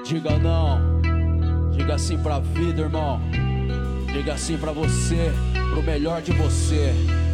Diga não, diga sim pra vida, irmão. Diga sim pra você, pro melhor de você.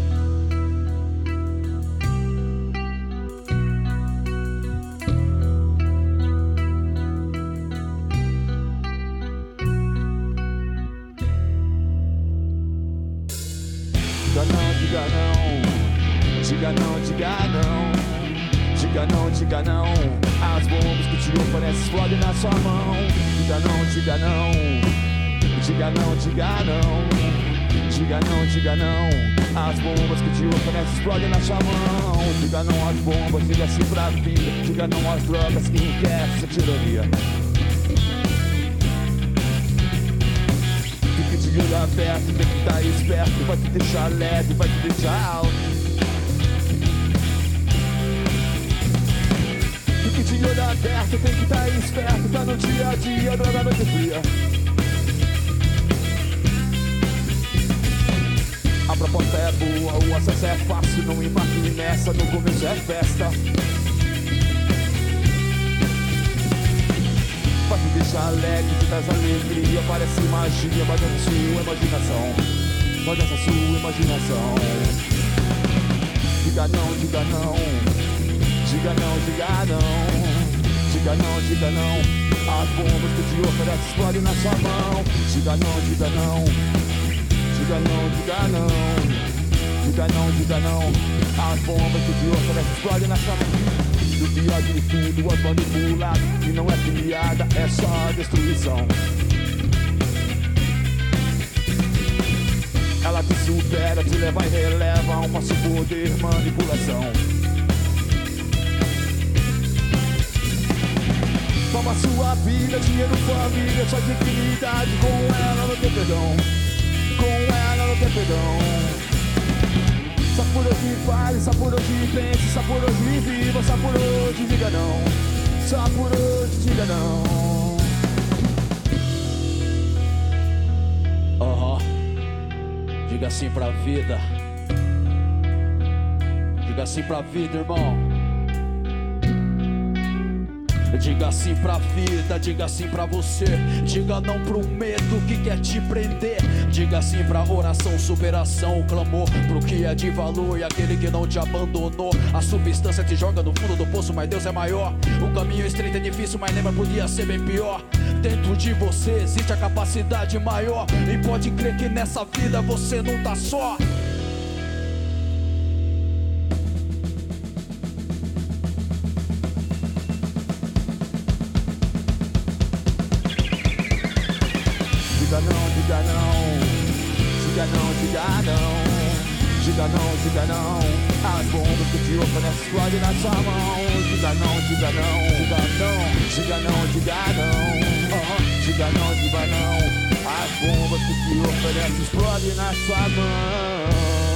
Diga não, diga não, diga não, diga não. Diga não, diga não, as bombas que te oferece explodem na sua mão. Diga não, diga não, diga não, diga não. Diga não, diga não, as bombas que te oferece explodem na sua mão. Diga não às bombas, diga sim pra vida. Diga não às drogas que enriquecem essa tirania. Fique de olho aberto, tem que estar esperto. Vai te deixar leve, vai te deixar alto. Fique de olho aberto, tem que estar esperto. Tá no dia a dia, droga noite fria. A proposta é boa, o acesso é fácil. Não embarque nessa, no começo é festa. Vai te deixar alegre, te traz alegria. Parece magia, mas essa sua imaginação. Mas essa sua imaginação. Diga não, diga não. Diga não, diga não. Diga não, diga não. As bombas que te oferece explodem na sua mão. Diga não, diga não. Diga não, diga não. Diga não, diga não. As bombas que te oferece explodem na sua mão. Do pior de tudo, as manipuladas. E não é piada, é só destruição. Ela te supera, te leva e releva. Um passo poder, manipulação. Toma sua vida, dinheiro, família, sua dignidade. Com ela não tem perdão. Com ela não tem perdão. Só por hoje fale, só por hoje pense, só por hoje viva, só por hoje diga não. Só por hoje diga não. Diga sim pra vida. Diga sim pra vida, irmão. Diga sim pra vida, diga sim pra você. Diga não pro medo que quer te prender. Diga sim pra oração, superação, clamor pro que é de valor e aquele que não te abandonou. A substância te joga no fundo do poço, mas Deus é maior. O caminho estreito é difícil, mas lembra, podia ser bem pior. Dentro de você existe a capacidade maior. E pode crer que nessa vida você não tá só. Diga não, diga não. Diga não, diga não. Diga não, diga não. As bombas que te oferece explodem na sua mão. Diga não, diga não. Diga não, diga não, diga não. Diga não, diga não. As bombas que te oferece explodem na sua mão.